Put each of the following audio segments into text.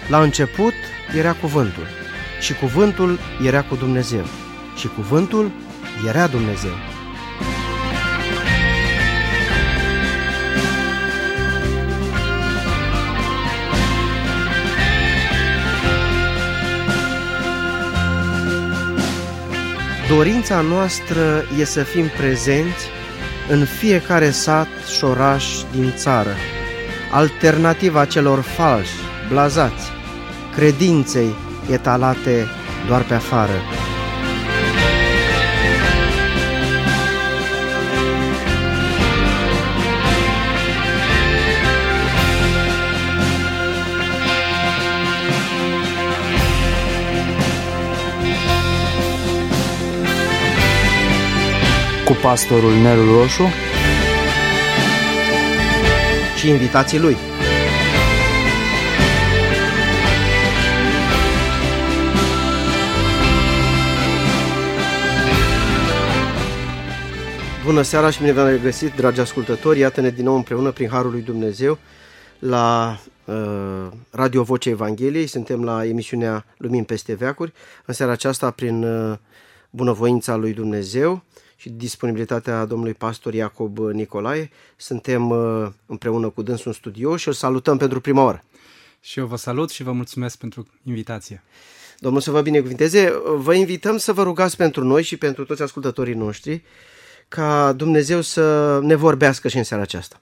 La început era cuvântul și cuvântul era cu Dumnezeu și cuvântul era Dumnezeu. Dorința noastră e să fim prezenți în fiecare sat și oraș din țară, alternativa celor falși, blazați, credinței etalate doar pe afară. Cu pastorul Nelu Roșu și invitații lui. Bună seara și bine v-am regăsit, dragi ascultători. Iată-ne din nou împreună prin Harul lui Dumnezeu la Radio Vocea Evangheliei. Suntem la emisiunea Lumini peste veacuri. În seara aceasta, prin bunăvoința lui Dumnezeu și disponibilitatea domnului pastor Iacob Nicolae, suntem împreună cu dânsul în studio și îl salutăm pentru prima oară. Și eu vă salut și vă mulțumesc pentru invitație. Domnul să vă binecuvinteze. Vă invităm să vă rugați pentru noi și pentru toți ascultătorii noștri ca Dumnezeu să ne vorbească și în seara aceasta.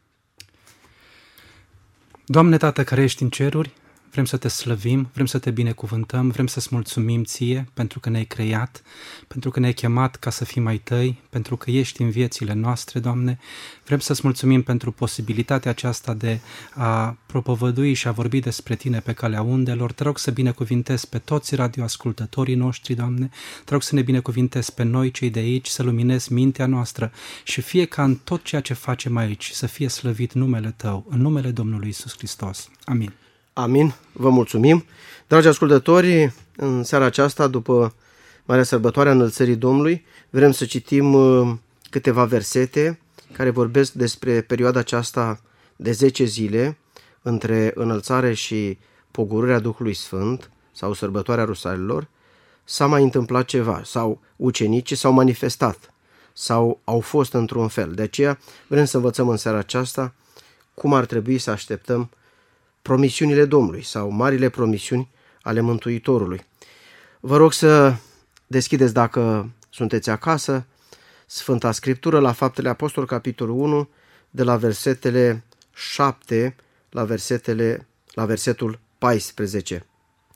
Doamne Tată care ești în ceruri, vrem să te slăvim, vrem să te binecuvântăm, vrem să-ți mulțumim ție pentru că ne-ai creat, pentru că ne-ai chemat ca să fim ai tăi, pentru că ești în viețile noastre, Doamne. Vrem să-ți mulțumim pentru posibilitatea aceasta de a propovădui și a vorbi despre tine pe calea undelor. Te rog să binecuvintezi pe toți radioascultătorii noștri, Doamne. Te rog să ne binecuvintezi pe noi, cei de aici, să luminezi mintea noastră și fie ca în tot ceea ce facem aici să fie slăvit numele Tău, în numele Domnului Iisus Hristos. Amin. Amin, vă mulțumim. Dragi ascultători, în seara aceasta, după Marea Sărbătoare a Înălțării Domnului, vrem să citim câteva versete care vorbesc despre perioada aceasta de 10 zile între înălțare și pogorârea Duhului Sfânt sau Sărbătoarea Rusalilor. S-a mai întâmplat ceva sau ucenicii s-au manifestat sau au fost într-un fel. De aceea vrem să învățăm în seara aceasta cum ar trebui să așteptăm promisiunile Domnului sau marile promisiuni ale Mântuitorului. Vă rog să deschideți, dacă sunteți acasă, Sfânta Scriptură la Faptele Apostolilor, capitolul 1, de la versetele 7 la versetul 14.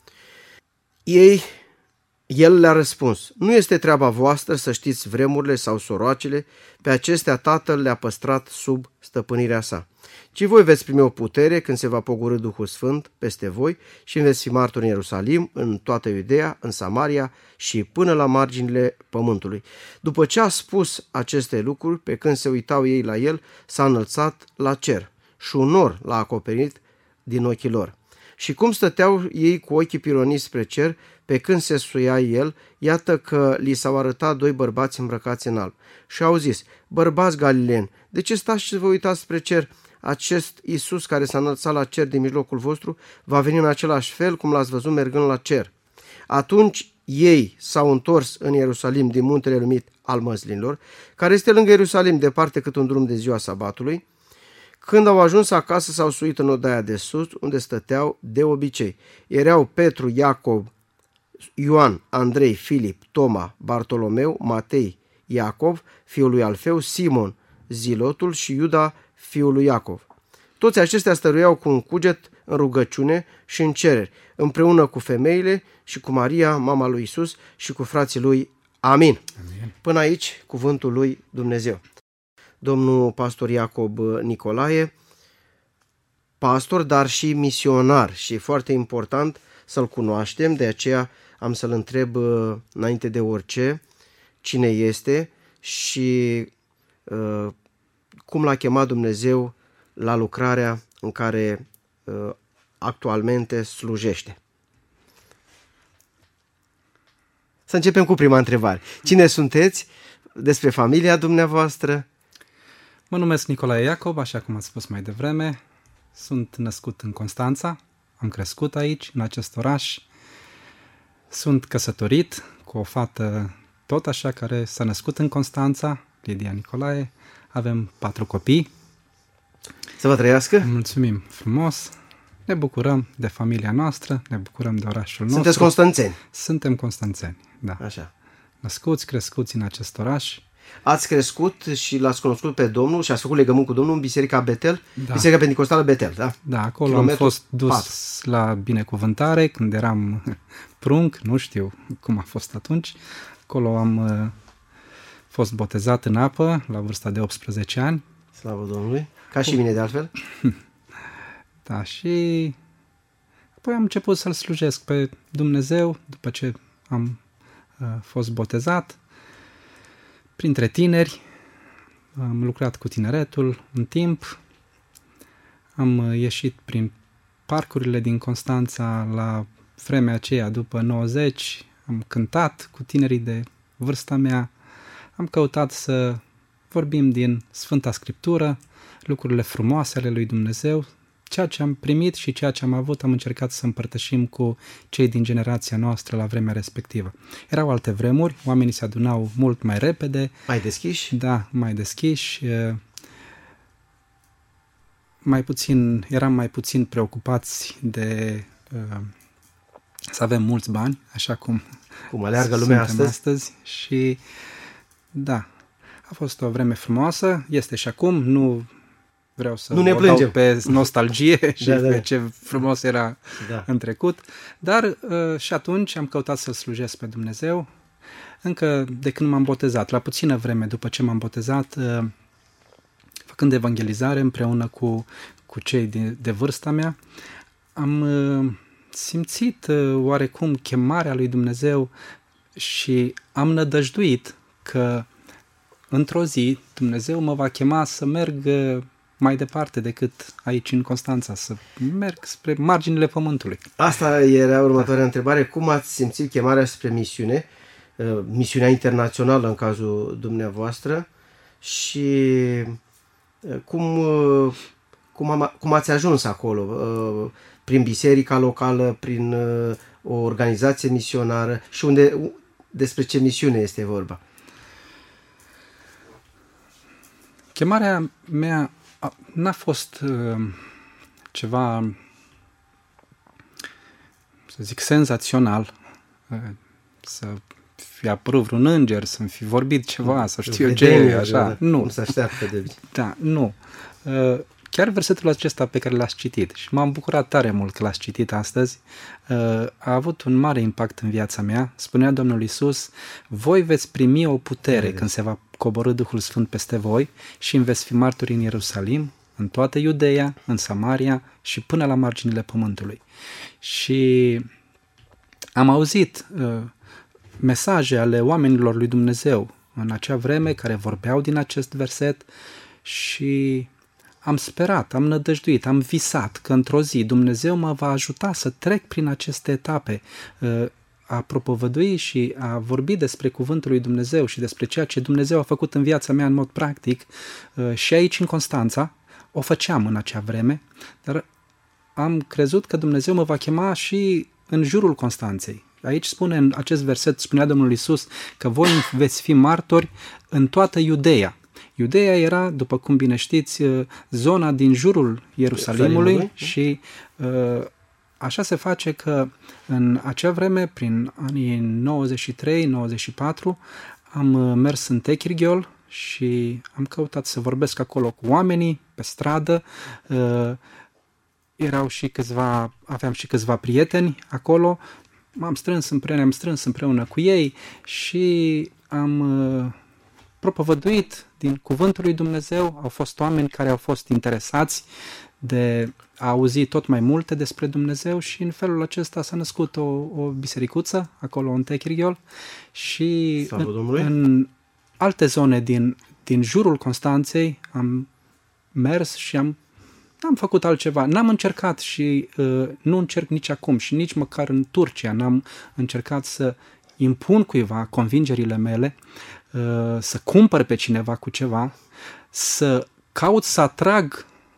El le-a răspuns: nu este treaba voastră să știți vremurile sau soroacele, pe acestea Tatăl le-a păstrat sub stăpânirea sa. Ci voi veți primi o putere când se va pogorî Duhul Sfânt peste voi și veți fi martori în Ierusalim, în toată Iudeea, în Samaria și până la marginile pământului. După ce a spus aceste lucruri, pe când se uitau ei la el, s-a înălțat la cer și un nor l-a acoperit din ochii lor. Și cum stăteau ei cu ochii pironiți spre cer, pe când se suia el, iată că li s-au arătat doi bărbați îmbrăcați în alb. Și au zis: bărbați galileeni, de ce stați și vă uitați spre cer? Acest Iisus care s-a înălțat la cer din mijlocul vostru va veni în același fel cum l-ați văzut mergând la cer. Atunci ei s-au întors în Ierusalim din muntele numit al Măslinilor, care este lângă Ierusalim, departe cât un drum de ziua sabatului. Când au ajuns acasă, s-au suit în odaia de sus, unde stăteau de obicei. Erau Petru, Iacob, Ioan, Andrei, Filip, Toma, Bartolomeu, Matei, Iacov, fiul lui Alfeu, Simon, Zilotul și Iuda, fiul lui Iacov. Toți aceștia stăruiau cu un cuget în rugăciune și în cereri, împreună cu femeile și cu Maria, mama lui Iisus, și cu frații lui. Amin. Amin. Până aici, cuvântul lui Dumnezeu. Domnul pastor Iacob Nicolae, pastor, dar și misionar, și e foarte important să-l cunoaștem, de aceea am să-l întreb înainte de orice cine este și cum l-a chemat Dumnezeu la lucrarea în care actualmente slujește. Să începem cu prima întrebare. Cine sunteți? Despre familia dumneavoastră? Mă numesc Nicolae Iacob, așa cum ați spus mai devreme. Sunt născut în Constanța, am crescut aici, în acest oraș. Sunt căsătorit cu o fată tot așa care s-a născut în Constanța, Lidia Nicolae. Avem 4 copii. Să vă trăiască! Mulțumim frumos! Ne bucurăm de familia noastră, ne bucurăm de orașul nostru. Sunteți constanțeni? Suntem constanțeni, da. Așa. Născuți, crescuți în acest oraș. Ați crescut și l-ați cunoscut pe Domnul și ați făcut legământ cu Domnul în Biserica Betel? Da. Biserica Pentecostală Betel, da? Da, acolo Kilometru am fost dus 4. la binecuvântare când eram prunc, nu știu cum a fost atunci. Acolo am fost botezat în apă la vârsta de 18 ani. Slavă Domnului! Ca și mine de altfel. Da, și apoi am început să-L slujesc pe Dumnezeu după ce am fost botezat. Printre tineri, am lucrat cu tineretul un timp, am ieșit prin parcurile din Constanța la vremea aceea, după 90, am cântat cu tinerii de vârsta mea, am căutat să vorbim din Sfânta Scriptură, lucrurile frumoase ale lui Dumnezeu, ceea ce am primit și ceea ce am avut am încercat să împărtășim cu cei din generația noastră la vremea respectivă. Erau alte vremuri, oamenii se adunau mult mai repede. Mai deschiși? Da, mai deschiși. Eram mai puțin preocupați de să avem mulți bani, așa cum aleargă lumea astăzi. Și da, a fost o vreme frumoasă, este și acum, nu vreau să nu ne o dau pe nostalgie și pe ce frumos era în trecut, dar și atunci am căutat să-L slujesc pe Dumnezeu, încă de când m-am botezat, la puțină vreme după ce m-am botezat, făcând evangelizare împreună cu cei de vârsta mea, am simțit oarecum chemarea lui Dumnezeu și am nădăjduit că într-o zi Dumnezeu mă va chema să merg mai departe decât aici în Constanța, să merg spre marginile pământului. Asta era următoarea întrebare. Cum ați simțit chemarea spre misiune, misiunea internațională în cazul dumneavoastră și cum ați ajuns acolo? Prin biserica locală, prin o organizație misionară și despre ce misiune este vorba? Chemarea mea n-a fost ceva, să zic, senzațional, să fi apărut vreun înger, să-mi fi vorbit ceva, să știu eu ce, așa. Nu. Cum se așteaptă de obicei. Da, nu. Chiar versetul acesta pe care l-ați citit și m-am bucurat tare mult că l-ați citit astăzi, a avut un mare impact în viața mea. Spunea Domnul Iisus, voi veți primi o putere când se va coborî Duhul Sfânt peste voi și îmi veți fi martori în Ierusalim, în toată Iudeea, în Samaria și până la marginile pământului. Și am auzit mesaje ale oamenilor lui Dumnezeu în acea vreme care vorbeau din acest verset și am sperat, am nădăjduit, am visat că într-o zi Dumnezeu mă va ajuta să trec prin aceste etape, a propovădui și a vorbi despre cuvântul lui Dumnezeu și despre ceea ce Dumnezeu a făcut în viața mea în mod practic și aici în Constanța. O făceam în acea vreme, dar am crezut că Dumnezeu mă va chema și în jurul Constanței. Aici spune, în acest verset, spunea Domnul Iisus că voi veți fi martori în toată Iudeea. Iudeea era, după cum bine știți, zona din jurul Ierusalimului și așa se face că în acea vreme, prin anii 93-94, am mers în Techirghiol și am căutat să vorbesc acolo cu oamenii, pe stradă. Aveam și câțiva prieteni acolo, am strâns împreună cu ei și am propovăduit din cuvântul lui Dumnezeu. Au fost oameni care au fost interesați de a auzi tot mai multe despre Dumnezeu și în felul acesta s-a născut o bisericuță acolo în Techirghiol și în alte zone din jurul Constanței am mers și am făcut altceva. N-am încercat și nu încerc nici acum și nici măcar în Turcia n-am încercat să impun cuiva convingerile mele, să cumpăr pe cineva cu ceva, să caut să atrag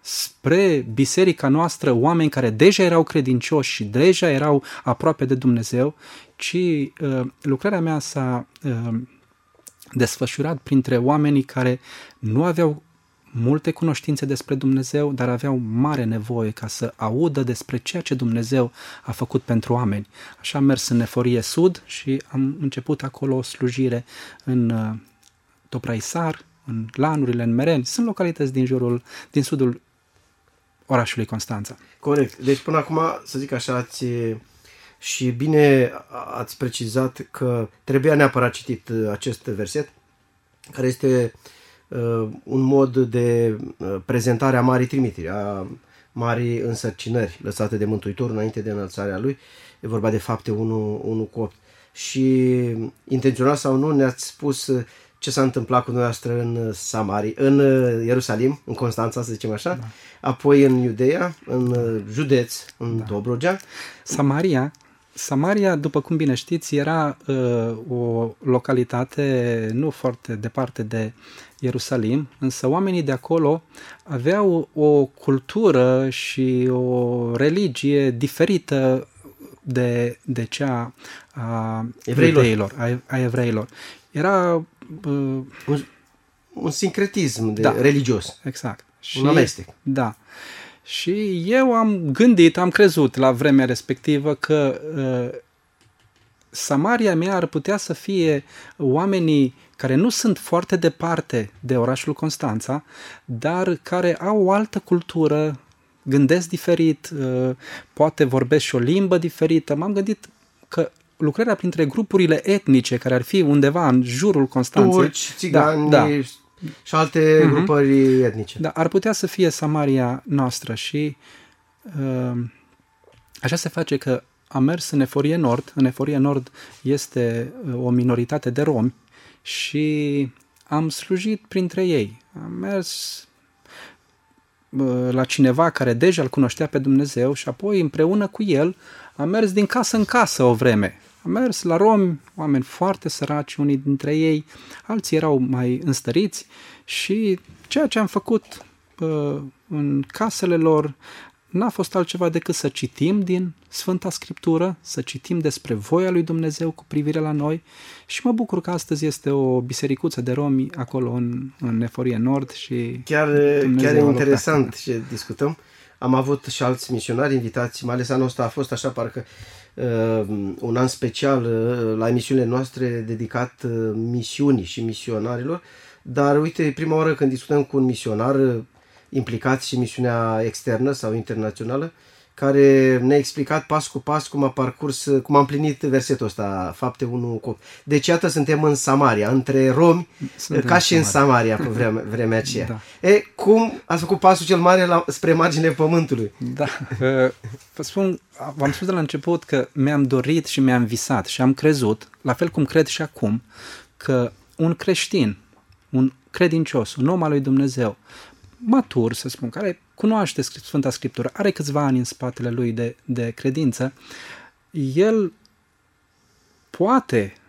spre biserica noastră oameni care deja erau credincioși și deja erau aproape de Dumnezeu, ci lucrarea mea s-a desfășurat printre oamenii care nu aveau multe cunoștințe despre Dumnezeu, dar aveau mare nevoie ca să audă despre ceea ce Dumnezeu a făcut pentru oameni. Așa am mers în Neforie Sud și am început acolo o slujire în Topraisar, în Lanurile, în Mereni. Sunt localități din sudul orașului Constanța. Corect. Deci până acum, să zic așa, și bine ați precizat că trebuia neapărat citit acest verset, care este un mod de prezentare a Marii Trimiteri, a Marii Însărcinări lăsate de Mântuitor înainte de înălțarea Lui. E vorba de Fapte 1:8. Și intenționat sau nu, ne-ați spus ce s-a întâmplat cu dumneavoastră în Ierusalim, în Constanța, să zicem așa, da. Apoi în Iudeea, în județ, în Dobrogea. Samaria, după cum bine știți, era o localitate nu foarte departe de Ierusalim, însă oamenii de acolo aveau o cultură și o religie diferită de cea a evreilor. Era un sincretism religios. Exact. Un amestec. Da. Și eu am crezut la vremea respectivă că Samaria mea ar putea să fie oamenii care nu sunt foarte departe de orașul Constanța, dar care au o altă cultură, gândesc diferit, poate vorbesc și o limbă diferită. M-am gândit că lucrarea printre grupurile etnice care ar fi undeva în jurul Constanței, turci, țigani și alte grupări etnice. Da, ar putea să fie Samaria noastră și așa se face că am mers în Neforie Nord. În Neforie Nord este o minoritate de romi și am slujit printre ei. Am mers la cineva care deja îl cunoștea pe Dumnezeu și apoi împreună cu el am mers din casă în casă o vreme. Am mers la romi, oameni foarte săraci, unii dintre ei, alții erau mai înstăriți și ceea ce am făcut în casele lor n-a fost altceva decât să citim din Sfânta Scriptură, să citim despre voia lui Dumnezeu cu privire la noi și mă bucur că astăzi este o bisericuță de romi acolo în Neforie Nord și chiar e interesant ce discutăm. Am avut și alți misionari invitați, mai ales anul ăsta a fost așa parcă un an special la emisiunile noastre dedicat misiunii și misionarilor, dar uite, prima oară când discutăm cu un misionar implicat și misiunea externă sau internațională, care ne-a explicat pas cu pas cum a parcurs, cum a împlinit versetul ăsta, Fapte 1:8. Deci iată, suntem în Samaria, între romi, ca și în Samaria pe vremea aceea. Da. Cum ați făcut pasul cel mare spre marginile pământului? Da, vă spun, v-am spus de la început că mi-am dorit și mi-am visat și am crezut, la fel cum cred și acum, că un creștin, un credincios, un om al lui Dumnezeu, matur, să spun, care cunoaște Sfânta Scriptură, are câțiva ani în spatele lui de credință, el poate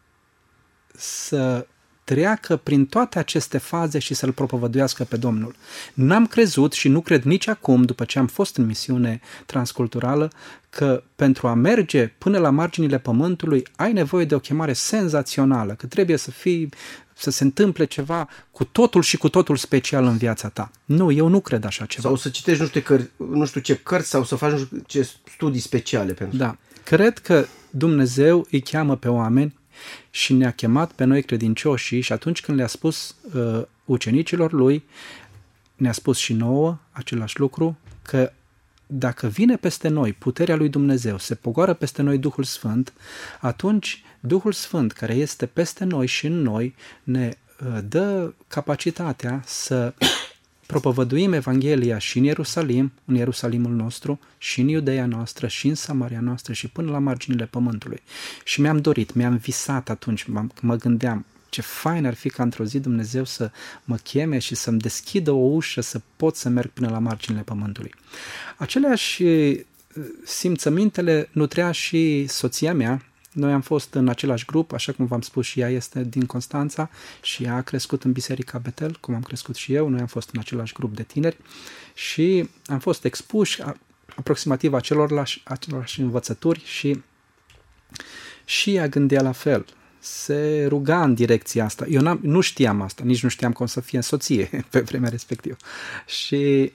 să treacă prin toate aceste faze și să-L propovăduiască pe Domnul. N-am crezut și nu cred nici acum, după ce am fost în misiune transculturală, că pentru a merge până la marginile pământului ai nevoie de o chemare senzațională, că trebuie să se întâmple ceva cu totul și cu totul special în viața ta. Nu, eu nu cred așa ceva. Sau să citești nu știu ce cărți sau să faci nu știu ce studii speciale pentru. Da. Cred că Dumnezeu îi cheamă pe oameni și ne-a chemat pe noi credincioșii și atunci când le-a spus ucenicilor lui, ne-a spus și nouă același lucru, că dacă vine peste noi puterea lui Dumnezeu, se pogoară peste noi Duhul Sfânt, atunci Duhul Sfânt care este peste noi și în noi ne dă capacitatea să propovăduim Evanghelia și în Ierusalimul nostru, și în Iudeea noastră, și în Samaria noastră, și până la marginile pământului. Și mi-am dorit, mi-am visat atunci, mă gândeam, ce fain ar fi ca într-o zi Dumnezeu să mă cheme și să-mi deschidă o ușă să pot să merg până la marginile pământului. Aceleași simțămintele nutrea și soția mea, noi am fost în același grup, așa cum v-am spus, și ea este din Constanța și ea a crescut în Biserica Betel, cum am crescut și eu. Noi am fost în același grup de tineri și am fost expuși aproximativ acelorlași învățături și ea gândea la fel. Se ruga în direcția asta. Eu nu știam asta, nici nu știam cum să fie soție pe vremea respectivă. Și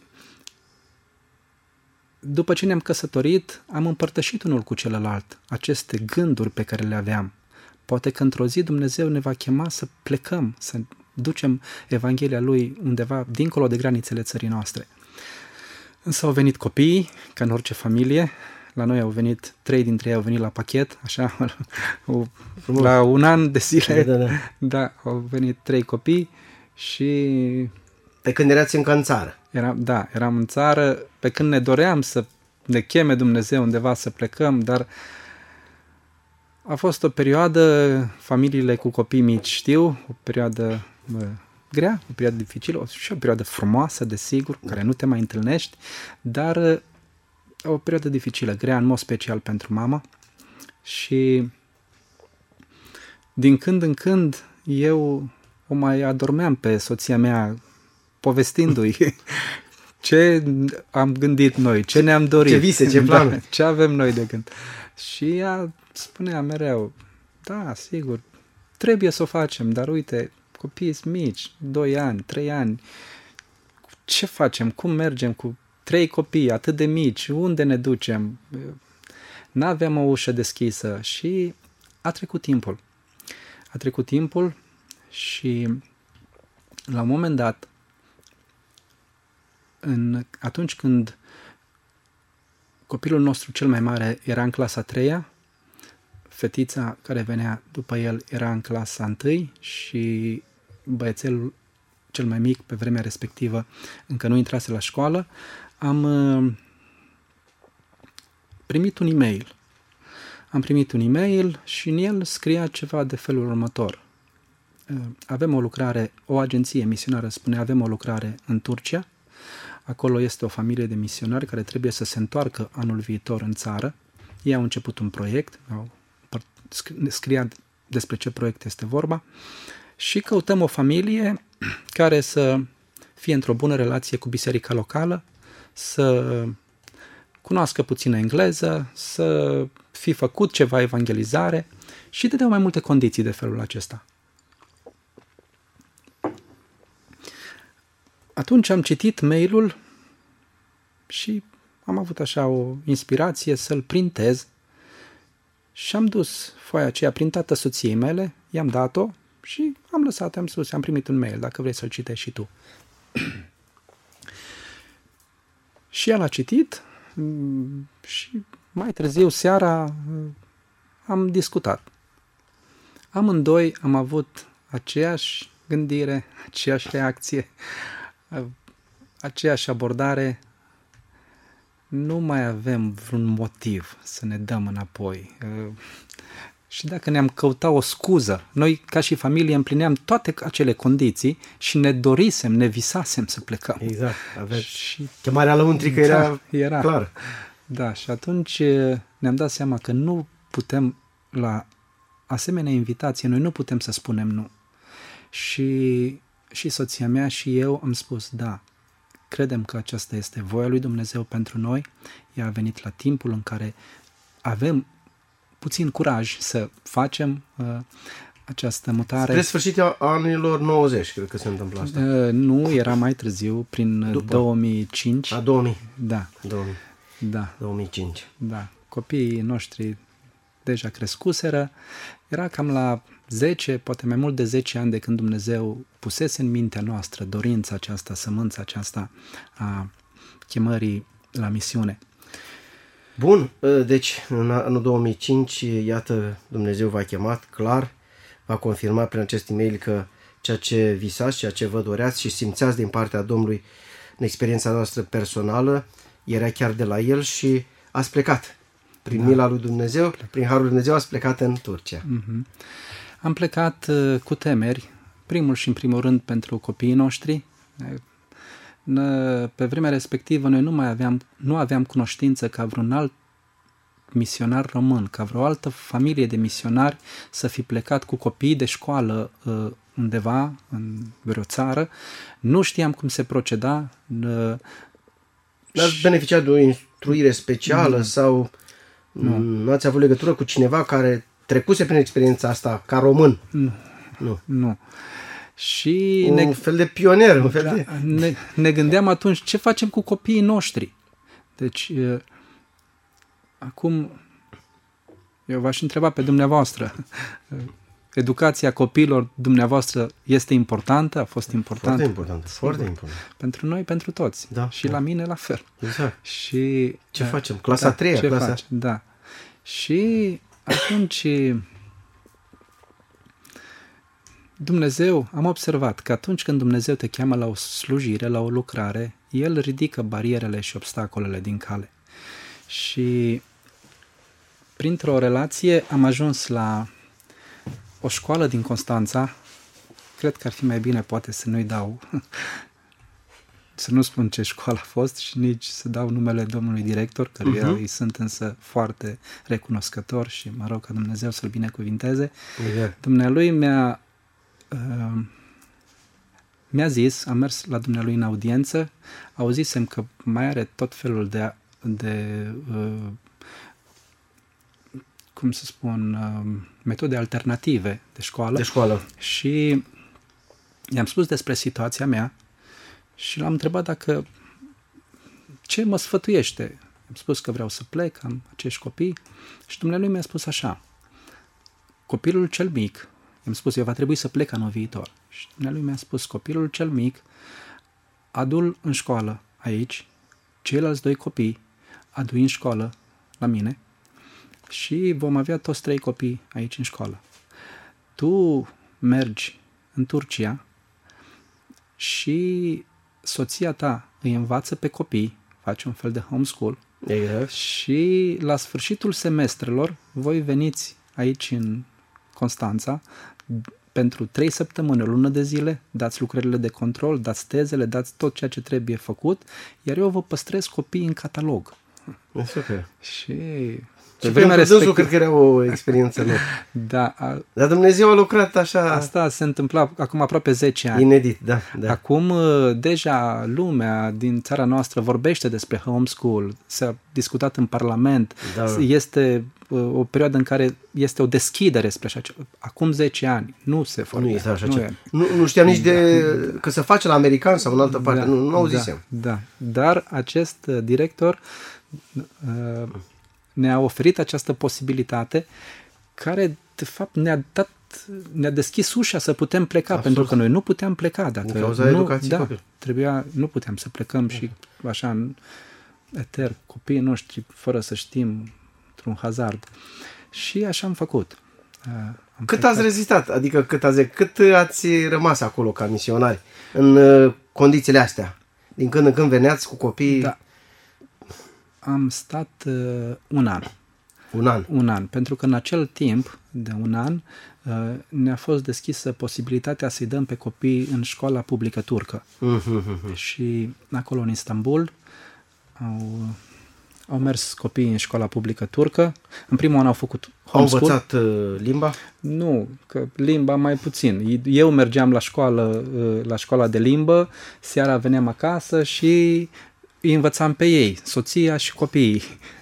după ce ne-am căsătorit, am împărtășit unul cu celălalt aceste gânduri pe care le aveam. Poate că într-o zi Dumnezeu ne va chema să plecăm, să ducem Evanghelia Lui undeva dincolo de granițele țării noastre. Însă au venit copiii, ca în orice familie. La noi 3 dintre ei au venit la pachet, așa, la un an de zile. Da, au venit 3 copii și... Pe când erați încă în țară. Eram în țară, pe când ne doream să ne cheme Dumnezeu undeva să plecăm, dar a fost o perioadă, familiile cu copii mici știu, o perioadă grea, o perioadă dificilă și o perioadă frumoasă, desigur, care nu te mai întâlnești, dar o perioadă dificilă, grea, în mod special pentru mama. Și din când în când eu o mai adormeam pe soția mea povestindu-i ce am gândit noi, ce ne-am dorit. Ce vise, ce planuri. Ce avem noi de gând. Și ea spunea mereu, da, sigur, trebuie să o facem, dar uite, copiii sunt mici, 2 ani, 3 ani, ce facem, cum mergem cu 3 copii atât de mici, unde ne ducem? N-aveam o ușă deschisă și a trecut timpul. A trecut timpul și la un moment dat, atunci când copilul nostru cel mai mare era în clasa 3-a, fetița care venea după el era în clasa 1 și băiețelul cel mai mic pe vremea respectivă încă nu intrase la școală, am primit un e-mail. Am primit un e-mail și în el scria ceva de felul următor. Avem o lucrare, o agenție misionară spune, avem o lucrare în Turcia. Acolo este o familie de misionari care trebuie să se întoarcă anul viitor în țară. Ei au început un proiect, scria despre ce proiect este vorba și căutăm o familie care să fie într-o bună relație cu biserica locală, să cunoască puțină engleză, să fi făcut ceva evangelizare și dădeau mai multe condiții de felul acesta. Atunci am citit mail-ul și am avut așa o inspirație să-l printez și am dus foaia aceea printată soției mele, i-am dat-o și am lăsat, am spus, am primit un mail, dacă vrei să-l citești și tu. Și el a citit și mai târziu, seara, am discutat. Amândoi am avut aceeași gândire, aceeași reacție, aceeași abordare. Nu mai avem vreun motiv să ne dăm înapoi. Și dacă ne-am căutat o scuză, noi ca și familie împlineam toate acele condiții și ne dorisem, ne visasem să plecăm. Exact, aveți și chemarea lăuntrică era clară. Da, și atunci ne-am dat seama că nu putem, la asemenea invitație, noi nu putem să spunem nu. Și soția mea și eu am spus da, credem că aceasta este voia lui Dumnezeu pentru noi. Ea a venit la timpul în care avem puțin curaj să facem această mutare. Spre sfârșitul anilor 90, cred că se întâmplă asta. Nu, era mai târziu, prin 2005. 2000. Da. 2000. Da. 2005. Da. Copiii noștri deja crescuseră. Era cam la 10, poate mai mult de 10 ani de când Dumnezeu pusese în mintea noastră dorința aceasta, sămânța aceasta a chemării la misiune. Bun, deci în anul 2005, iată, Dumnezeu v-a chemat, clar, v-a confirmat prin acest e-mail că ceea ce visați, ceea ce vă doreați și simțeați din partea Domnului în experiența noastră personală, era chiar de la El și ați plecat. Prin mila lui Dumnezeu, prin harul lui Dumnezeu ați plecat în Turcia. Mm-hmm. Am plecat cu temeri, primul și în primul rând pentru copiii noștri. Pe vremea respectivă noi nu aveam cunoștință ca vreun alt misionar român, ca vreo altă familie de misionari să fi plecat cu copiii de școală undeva, în vreo țară. Nu știam cum se proceda. N-ați beneficiat de o instruire specială sau nu ați avut legătură cu cineva care trecuse prin experiența asta ca român? Nu. Și un fel de pionier, un fel de... Ne gândeam atunci ce facem cu copiii noștri. Deci, acum, eu v-aș întreba pe dumneavoastră, educația copiilor dumneavoastră este importantă? A fost importantă? Foarte important. Pentru noi, pentru toți. Da, și la mine la fel. Exact. Și ce facem? Clasa 3-a? Ce facem? Da. Și atunci Dumnezeu, am observat că atunci când Dumnezeu te cheamă la o slujire, la o lucrare, El ridică barierele și obstacolele din cale. Și printr-o relație am ajuns la o școală din Constanța. Cred că ar fi mai bine poate să nu-i dau, să nu spun ce școală a fost și nici să dau numele domnului director, căruia îi sunt însă foarte recunoscător și mă rog ca Dumnezeu să-l binecuvinteze. Dumnealui mi-a zis, am mers la dumnealui în audiență, auzisem că mai are tot felul de cum să spun, metode alternative de școală. Și i-am spus despre situația mea și l-am întrebat ce mă sfătuiește. Am spus că vreau să plec, am acești copii și dumnealui mi-a spus așa: copilul cel mic, i-am spus, eu va trebui să plec anul viitor. Și dumnealui mi-a spus, copilul cel mic, adu-l în școală aici, ceilalți 2 copii, adu-i în școală la mine și vom avea toți 3 copii aici în școală. Tu mergi în Turcia și soția ta îi învață pe copii, face un fel de homeschool, și la sfârșitul semestrelor voi veniți aici în Constanța pentru 3 săptămâni, o lună de zile, dați lucrările de control, dați tezele, dați tot ceea ce trebuie făcut, iar eu vă păstrez copiii în catalog. Super. Și pe vremea respectivă cred că era o experiență nouă. Da. Dar Dumnezeu a lucrat așa... Asta se întâmpla acum aproape 10 ani. Inedit, da. Acum deja lumea din țara noastră vorbește despre homeschool, s-a discutat în Parlament, este o perioadă în care este o deschidere spre așa ceva. Acum 10 ani nu se vorbea. Nu știam nici că se face la american sau în altă parte, nu auzisem. Da. Dar acest director ne-a oferit această posibilitate care, de fapt, ne-a deschis ușa să putem pleca, pentru că noi nu puteam pleca. Dacă din cauza educației nu puteam să plecăm și așa în eter, copiii noștri, fără să știm, într-un hazard. Și așa am făcut. Cât ați rezistat? Adică cât ați rămas acolo ca misionari în condițiile astea? Din când în când veneați cu copiii? Da. Am stat un an. Un an. Pentru că în acel timp de un an ne-a fost deschisă posibilitatea să-i dăm pe copii în școala publică turcă. Și acolo în Istanbul au mers copiii în școala publică turcă. În primul an au făcut homeschool. Au învățat limba? Nu, că limba mai puțin. Eu mergeam la școala de limbă, seara veneam acasă și îi învățam pe ei, soția și copiii.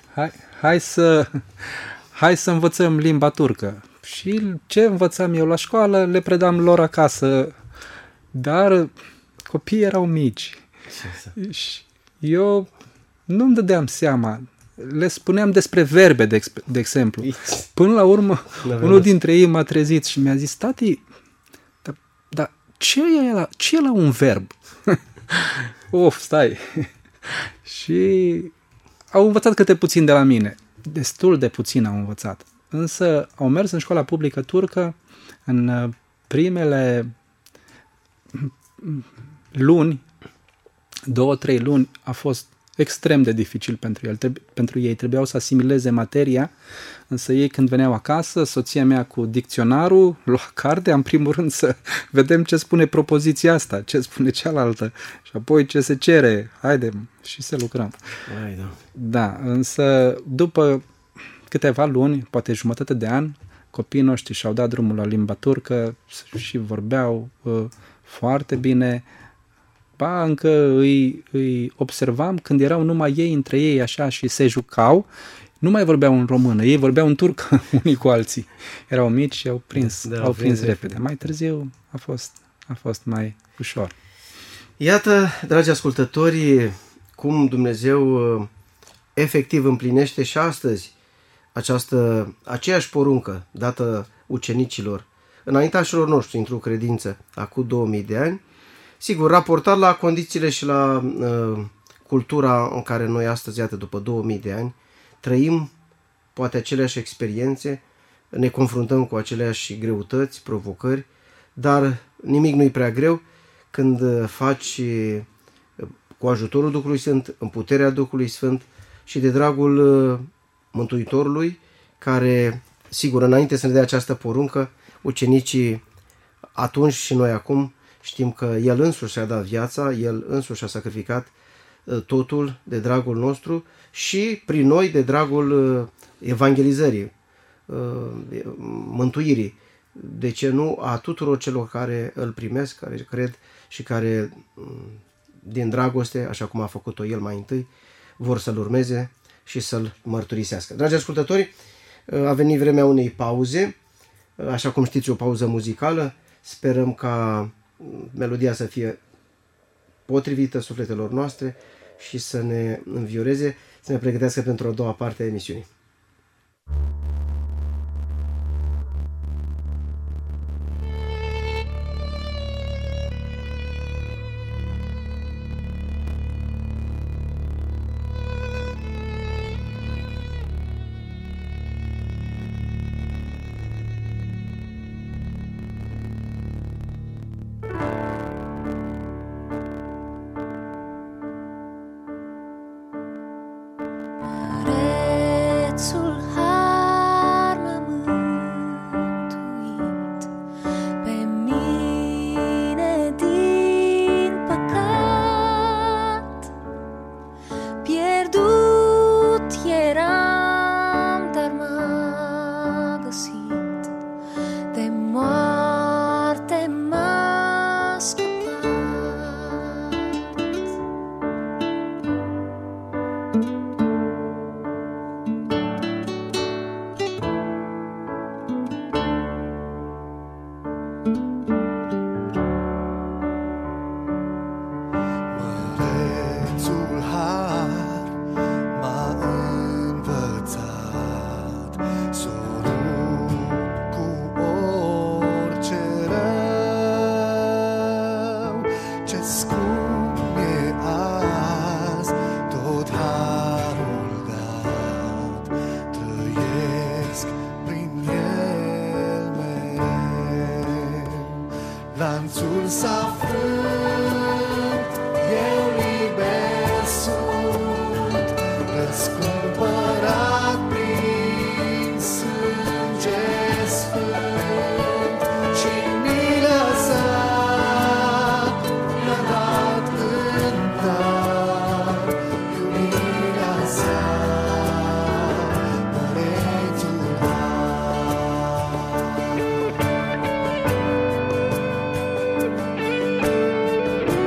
Hai să învățăm limba turcă. Și ce învățam eu la școală, le predam lor acasă. Dar copiii erau mici. Și eu nu-mi dădeam seama. Le spuneam despre verbe, de exemplu. Până la urmă, unul dintre ei m-a trezit și mi-a zis: tati, dar ce e la un verb? Stai. Și au învățat câte puțin de la mine. Destul de puțin au învățat. Însă au mers în școala publică turcă. În primele luni, 2-3 luni, a fost extrem de dificil pentru ei. Trebuiau să asimileze materia, însă ei când veneau acasă, soția mea cu dicționarul, lua cartea, în primul rând să vedem ce spune propoziția asta, ce spune cealaltă și apoi ce se cere. Haide și să lucrăm. Da, însă după câteva luni, poate jumătate de an, copiii noștri și-au dat drumul la limba turcă și vorbeau foarte bine. Ba, încă îi observam când erau numai ei între ei așa și se jucau, nu mai vorbeau în română, ei vorbeau în turcă unii cu alții. Erau mici și au prins repede. Mai târziu a fost mai ușor. Iată, dragi ascultători, cum Dumnezeu efectiv împlinește și astăzi aceeași poruncă dată ucenicilor, înaintașilor noștri într-o credință, acum 2000 de ani, sigur, raportat la condițiile și la cultura în care noi astăzi, iată, după 2000 de ani, trăim poate aceleași experiențe, ne confruntăm cu aceleași greutăți, provocări, dar nimic nu-i prea greu când faci cu ajutorul Duhului Sfânt, în puterea Duhului Sfânt și de dragul Mântuitorului, care, sigur, înainte să ne dea această poruncă, ucenicii atunci și noi acum știm că El însuși a dat viața, El însuși a sacrificat totul de dragul nostru și prin noi de dragul evangelizării, mântuirii, de ce nu, a tuturor celor care îl primesc, care cred și care din dragoste, așa cum a făcut-o El mai întâi, vor să-L urmeze și să-L mărturisească. Dragi ascultători, a venit vremea unei pauze, așa cum știți, o pauză muzicală. Sperăm ca melodia să fie potrivită sufletelor noastre și să ne învioreze, să ne pregătească pentru a doua parte a emisiunii. Lanțul s-a frânt, eu liber sunt, răscumpărat prin sânge sfânt și mila sa mi-a dat în dar, iubirea sa, mărețul har.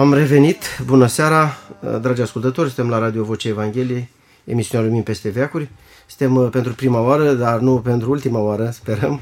Am revenit, bună seara, dragi ascultători, suntem la Radio Vocea Evangheliei, emisiunea Lumini peste veacuri. Suntem pentru prima oară, dar nu pentru ultima oară, sperăm,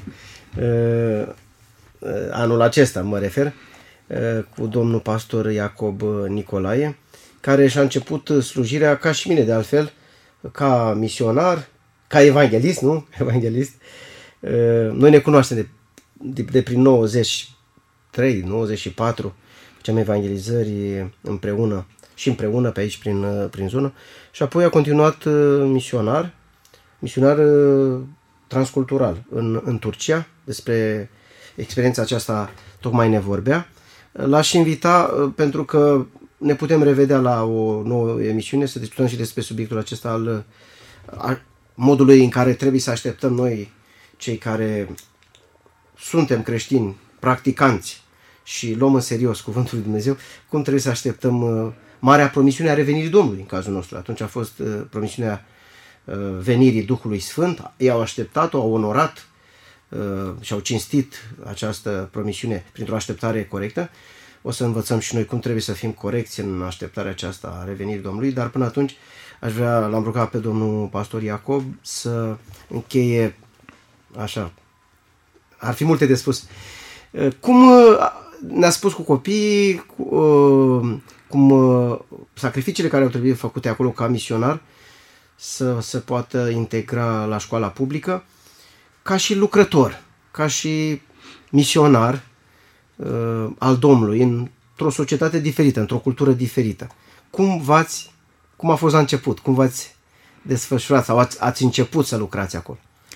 anul acesta mă refer, cu domnul pastor Iacob Nicolae, care și-a început slujirea ca și mine de altfel, ca misionar, ca evanghelist, nu? Evanghelist. Noi ne cunoaștem de prin 93, 94, facem evangelizări împreună pe aici prin zonă și apoi a continuat misionar transcultural în Turcia. Despre experiența aceasta tocmai ne vorbea. L-aș invita pentru că ne putem revedea la o nouă emisiune să discutăm și despre subiectul acesta al modului în care trebuie să așteptăm noi, cei care suntem creștini, practicanți și luăm în serios cuvântul lui Dumnezeu, cum trebuie să așteptăm marea promisiune a revenirii Domnului în cazul nostru. Atunci a fost promisiunea venirii Duhului Sfânt, ei au așteptat-o, au onorat și au cinstit această promisiune printr-o așteptare corectă. O să învățăm și noi cum trebuie să fim corecți în așteptarea aceasta a revenirii Domnului, dar până atunci aș vrea, l-am rugat pe domnul pastor Iacob să încheie așa. Ar fi multe de spus. Cum ne-a spus cu copiii, cum sacrificiile care au trebuit făcute acolo ca misionar să se poată integra la școala publică, ca și lucrător, ca și misionar al Domnului, într-o societate diferită, într-o cultură diferită. Cum a fost la început? Cum v-ați desfășurat sau ați început să lucrați acolo?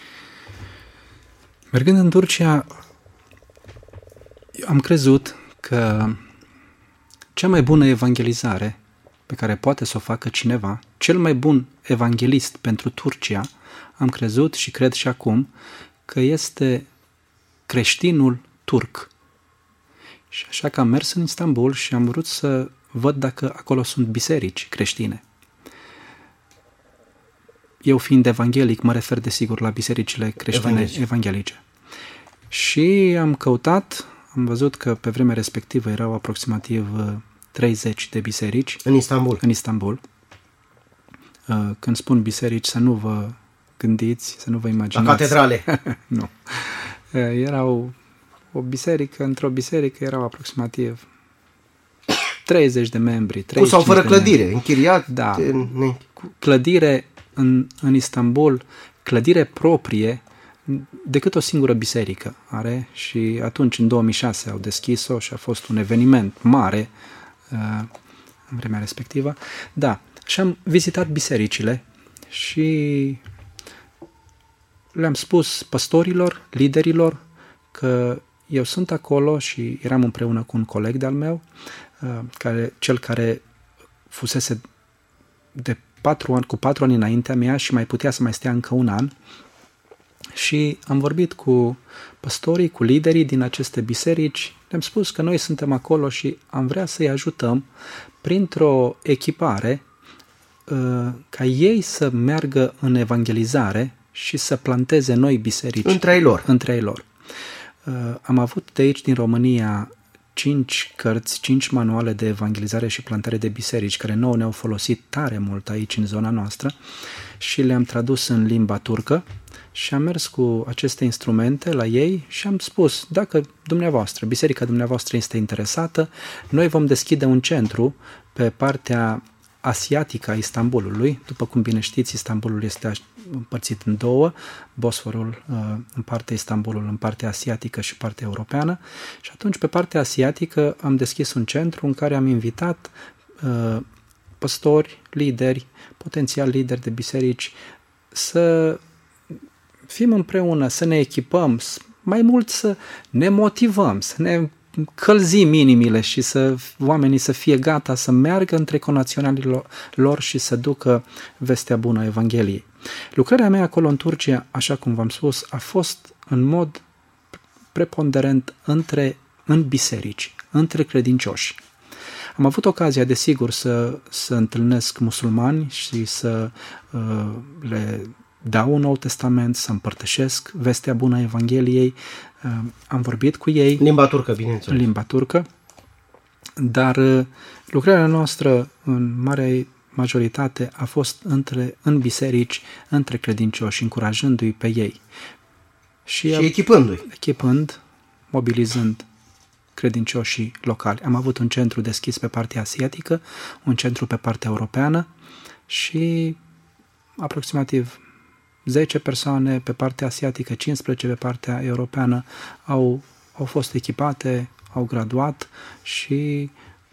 Mergând în Turcia, am crezut că cea mai bună evangelizare pe care poate să o facă cineva, cel mai bun evanghelist pentru Turcia, am crezut și cred și acum că este creștinul turc. Și așa că am mers în Istanbul și am vrut să văd dacă acolo sunt biserici creștine. Eu fiind evanghelic, mă refer desigur la bisericile creștine evanghelice. Și am căutat, am văzut că pe vremea respectivă erau aproximativ 30 de biserici. În Istanbul? În Istanbul. Când spun biserici, să nu vă gândiți, să nu vă imaginați. La catedrale? Nu. Erau într-o biserică erau aproximativ 30 de membri. Cu sau fără clădire, închiriat? Da. Clădire în Istanbul, clădire proprie, decât o singură biserică are și atunci, în 2006, au deschis-o și a fost un eveniment mare în vremea respectivă. Da, și am vizitat bisericile și le-am spus păstorilor, liderilor, că eu sunt acolo și eram împreună cu un coleg de-al meu, cel care fusese cu 4 ani înaintea mea și mai putea să mai stea încă un an. Și am vorbit cu păstorii, cu liderii din aceste biserici, le-am spus că noi suntem acolo și am vrea să-i ajutăm printr-o echipare ca ei să meargă în evangelizare și să planteze noi biserici. Între ei lor. Am avut de aici, din România, 5 cărți, 5 manuale de evangelizare și plantare de biserici, care nouă ne-au folosit tare mult aici în zona noastră și le-am tradus în limba turcă și am mers cu aceste instrumente la ei și am spus, dacă biserica dumneavoastră este interesată, noi vom deschide un centru pe partea asiatică a Istanbulului. După cum bine știți, Istanbulul este împărțit în două, Bosforul în partea Istanbulul, în partea asiatică și partea europeană. Și atunci, pe partea asiatică, am deschis un centru în care am invitat păstori, lideri, potențial lideri de biserici, să fim împreună, să ne echipăm, mai mult să ne motivăm, să ne călzim inimile și oamenii să fie gata să meargă între conaționalii lor și să ducă vestea bună a Evangheliei. Lucrarea mea acolo în Turcia, așa cum v-am spus, a fost în mod preponderent în biserici, între credincioși. Am avut ocazia, desigur, să întâlnesc musulmani și să le dau un Nou Testament, să împărtășesc vestea bună a Evangheliei. Am vorbit cu ei. Limba turcă, bineînțeles. Limba turcă. Dar lucrarea noastră, în mare majoritate, a fost în biserici, între credincioși, încurajându-i pe ei. Și echipându-i. Echipând, mobilizând credincioșii locali. Am avut un centru deschis pe partea asiatică, un centru pe partea europeană și aproximativ 10 persoane pe partea asiatică, 15 pe partea europeană au fost echipate, au graduat și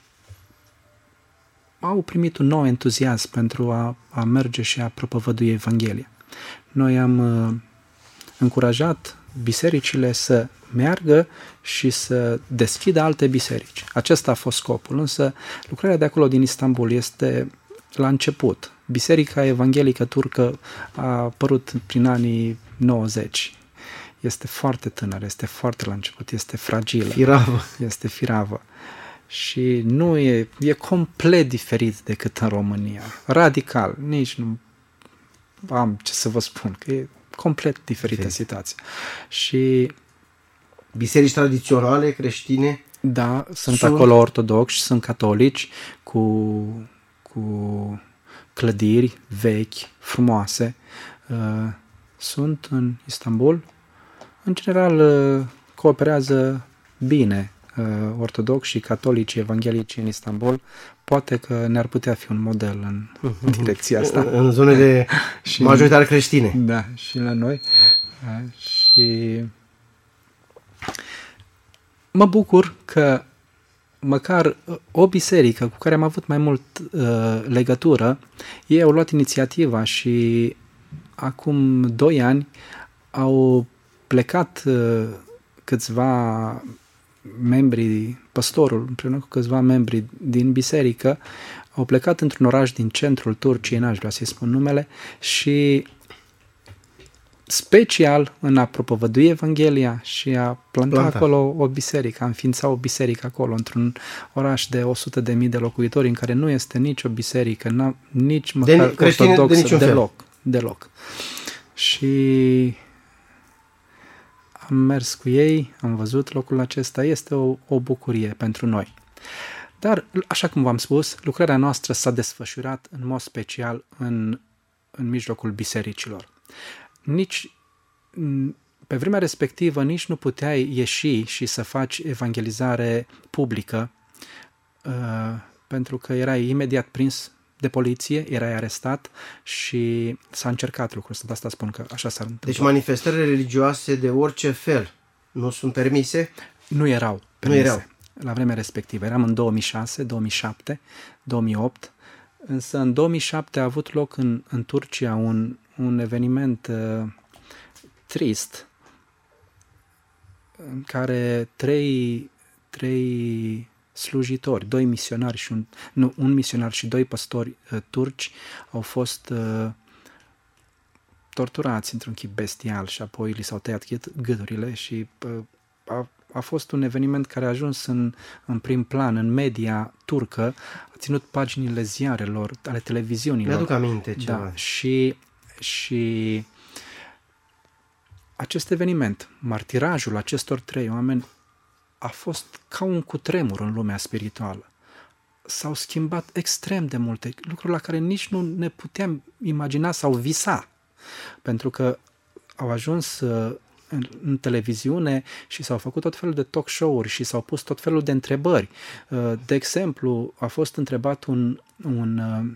au primit un nou entuziasm pentru a merge și a propovădui Evanghelia. Noi am încurajat bisericile să meargă și să deschidă alte biserici. Acesta a fost scopul, însă lucrarea de acolo din Istanbul este la început. Biserica Evanghelică Turcă a apărut prin anii 90. Este foarte tânără, este foarte la început, este fragilă. Firavă. Este firavă. Și nu e complet diferit decât în România. Radical, nici nu am ce să vă spun, că e complet diferită situația. Și biserici tradiționale, creștine? da, sunt acolo ortodoxi, sunt catolici cu clădiri vechi, frumoase. Sunt în Istanbul. În general, cooperează bine ortodoxi și catolici evanghelici în Istanbul. Poate că ne-ar putea fi un model în direcția asta. În zonele majoritar creștine. Da, și la noi. Și mă bucur că măcar o biserică cu care am avut mai mult legătură, ei au luat inițiativa și acum 2 ani au plecat câțiva membri, păstorul împreună cu câțiva membri din biserică, au plecat într-un oraș din centrul Turciei, n-aș vrea să-i spun numele, și special în a propovădui Evanghelia și a planta acolo o biserică, a înființa o biserică acolo, într-un oraș de 100.000 de locuitori, în care nu este nicio biserică, nici măcar ortodoxă, deloc. Și am mers cu ei, am văzut locul acesta, este o bucurie pentru noi. Dar, așa cum v-am spus, lucrarea noastră s-a desfășurat în mod special în mijlocul bisericilor. Pe vremea respectivă nici nu puteai ieși și să faci evangelizare publică, pentru că erai imediat prins de poliție, erai arestat și s-a încercat lucrul ăsta. De asta spun că așa s-ar întâmpla. Deci manifestările religioase de orice fel nu sunt permise? Nu erau permise la vremea respectivă. Eram în 2006, 2007, 2008, însă în 2007 a avut loc în Turcia un eveniment trist în care trei slujitori, 2 misionari și un misionar și 2 păstori turci au fost torturați într-un chip bestial și apoi li s-au tăiat gâturile și a fost un eveniment care a ajuns în prim plan, în media turcă, a ținut paginile ziarelor, ale televiziunilor. Mi-aduc aminte ceva. Da, și acest eveniment, martirajul acestor 3 oameni, a fost ca un cutremur în lumea spirituală. S-au schimbat extrem de multe lucruri la care nici nu ne puteam imagina sau visa, pentru că au ajuns în televiziune și s-au făcut tot felul de talk show-uri și s-au pus tot felul de întrebări. De exemplu, a fost întrebat un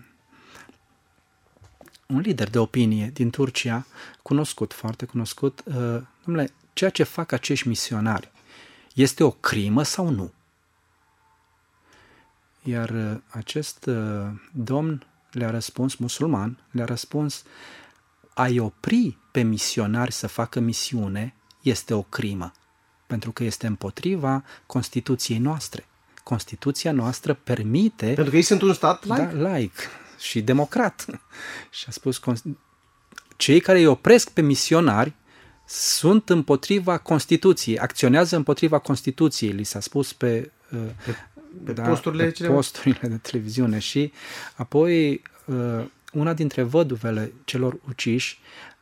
lider de opinie din Turcia, foarte cunoscut, dom'le, ceea ce fac acești misionari este o crimă sau nu? Iar acest domn le-a răspuns, musulman, le-a răspuns: a-i opri pe misionari să facă misiune este o crimă, pentru că este împotriva Constituției noastre. Constituția noastră permite... Pentru că ei sunt un stat laic. Da, laic și democrat. Și a spus, cei care îi opresc pe misionari sunt împotriva Constituției, acționează împotriva Constituției, li s-a spus pe posturile de televiziune. Și apoi una dintre văduvele celor uciși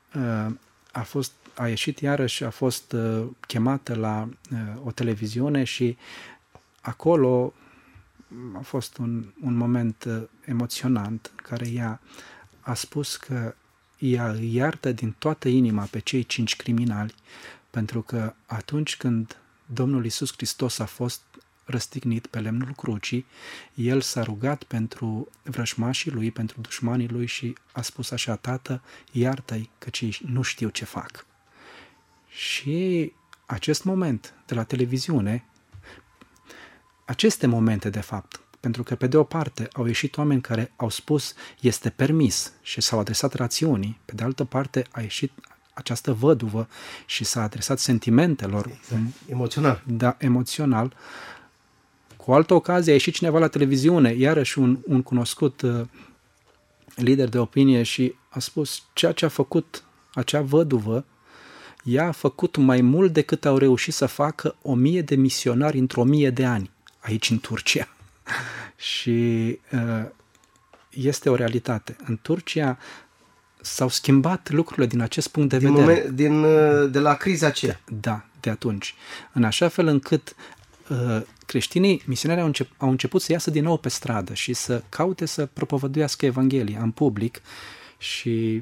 a ieșit iarăși, a fost chemată la o televiziune și acolo a fost un moment emoționant în care ea a spus că ea îi iartă din toată inima pe cei 5 criminali, pentru că atunci când Domnul Iisus Hristos a fost răstignit pe lemnul crucii, el s-a rugat pentru vrăjmașii lui, pentru dușmanii lui și a spus așa: Tată, iartă-i căci ei nu știu ce fac. Și acest moment de la televiziune, aceste momente de fapt, pentru că pe de o parte au ieșit oameni care au spus este permis și s-au adresat rațiunii, pe de altă parte a ieșit această văduvă și s-a adresat sentimentelor. Exact. Emoțional. Da, emoțional. Cu o altă ocazie a ieșit cineva la televiziune, iarăși un cunoscut lider de opinie, și a spus ceea ce a făcut acea văduvă, ea a făcut mai mult decât au reușit să facă 1000 de misionari într-o 1000 de ani aici în Turcia. Și este o realitate. În Turcia s-au schimbat lucrurile din acest punct de vedere. De la criza aceea. Da, de atunci. În așa fel încât creștinii, misionarii au început să iasă din nou pe stradă și să caute să propovăduiască Evanghelia în public și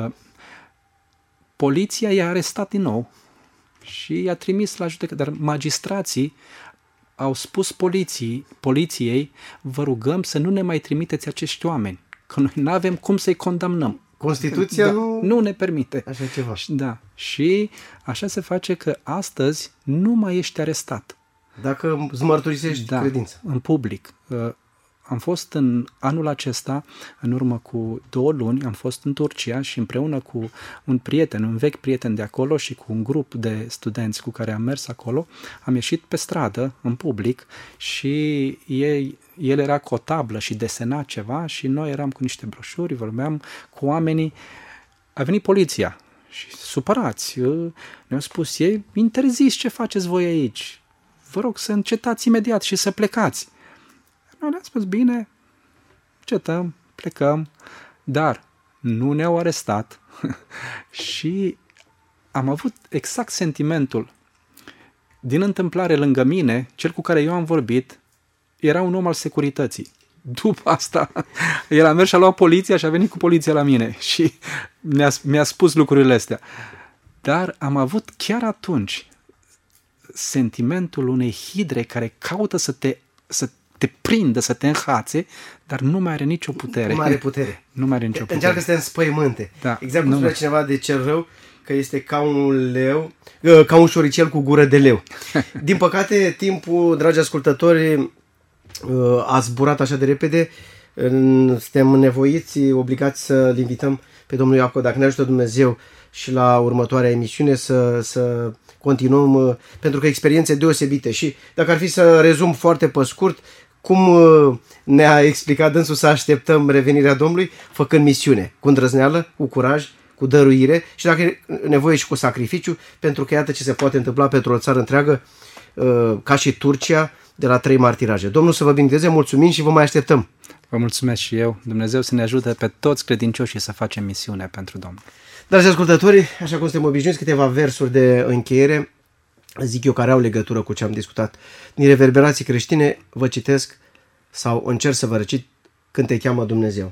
poliția i-a arestat din nou și i-a trimis la judecată. Dar magistrații au spus poliției, vă rugăm să nu ne mai trimiteți acești oameni, că noi nu avem cum să-i condamnăm. Constituția nu ne permite. Așa ceva. Da. Și așa se face că astăzi nu mai ești arestat. Dacă îți mărturisești credința. În public. Am fost în anul acesta, în urmă cu 2 luni, am fost în Turcia și împreună cu un vechi prieten de acolo și cu un grup de studenți cu care am mers acolo, am ieșit pe stradă, în public, și el era cu o tablă și desena ceva și noi eram cu niște broșuri, vorbeam cu oamenii. A venit poliția și supărați. Ne-au spus ei, interzis, ce faceți voi aici? Vă rog să încetați imediat și să plecați. Noi le-am spus, bine, încetăm, plecăm, dar nu ne-au arestat și am avut exact sentimentul. Din întâmplare, lângă mine, cel cu care eu am vorbit, era un om al securității. După asta, el a mers și a luat poliția și a venit cu poliția la mine și mi-a spus lucrurile astea. Dar am avut chiar atunci sentimentul unei hidre care caută să te prindă, să te înhațe, dar nu mai are nicio putere. Nu mai are putere. Nu mai are nicio putere. Încearcă să te înspăimânte. Da. Exact cum spunea cineva de cel rău, că este ca un leu, ca un șoricel cu gură de leu. Din păcate, timpul, dragi ascultători, a zburat așa de repede. Suntem nevoiți, obligați să-l invităm pe domnul Iacov, dacă ne ajută Dumnezeu, și la următoarea emisiune să continuăm, pentru că experiențe deosebite. Și dacă ar fi să rezum foarte pe scurt, cum ne-a explicat dânsul, să așteptăm revenirea Domnului, făcând misiune, cu îndrăzneală, cu curaj, cu dăruire și dacă e nevoie și cu sacrificiu, pentru că iată ce se poate întâmpla pentru o țară întreagă, ca și Turcia, de la 3 martiraje. Domnul să vă binecuvânteze, mulțumim și vă mai așteptăm. Vă mulțumesc și eu. Dumnezeu să ne ajute pe toți credincioșii să facem misiune pentru Domnul. Dragi ascultători, așa cum suntem obișnuiți, câteva versuri de încheiere, zic eu, care au legătură cu ce am discutat. Din Reverberații creștine vă citesc sau încerc să vă recit Când te cheamă Dumnezeu.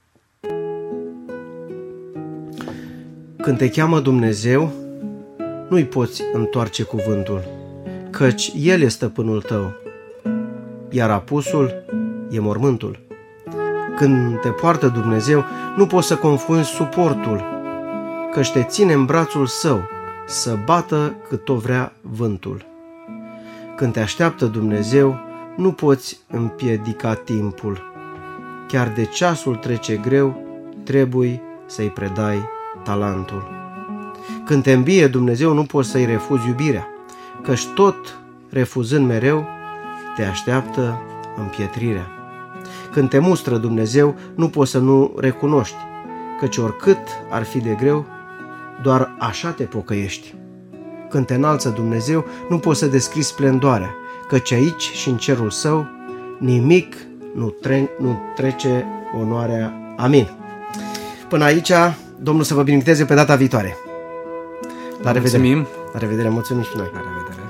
Când te cheamă Dumnezeu, nu-i poți întoarce cuvântul, căci El e stăpânul tău, iar apusul e mormântul. Când te poartă Dumnezeu, nu poți să confunzi suportul, căci te ține în brațul său, să bată cât o vrea vântul. Când te așteaptă Dumnezeu, nu poți împiedica timpul. Chiar de ceasul trece greu, trebuie să-i predai talentul. Când te îmbie Dumnezeu, nu poți să-i refuzi iubirea, căci tot refuzând mereu, te așteaptă împietrirea. Când te mustră Dumnezeu, nu poți să nu recunoști, căci oricât ar fi de greu, doar așa te pocăiești. Când te înalță Dumnezeu, nu poți să descrii splendoarea, căci aici și în cerul său nimic nu trece onoarea. Amin. Până aici, Domnul să vă binecuvânteze pe data viitoare. La revedere. Mulțumim. La revedere, mulțumim și noi. La revedere.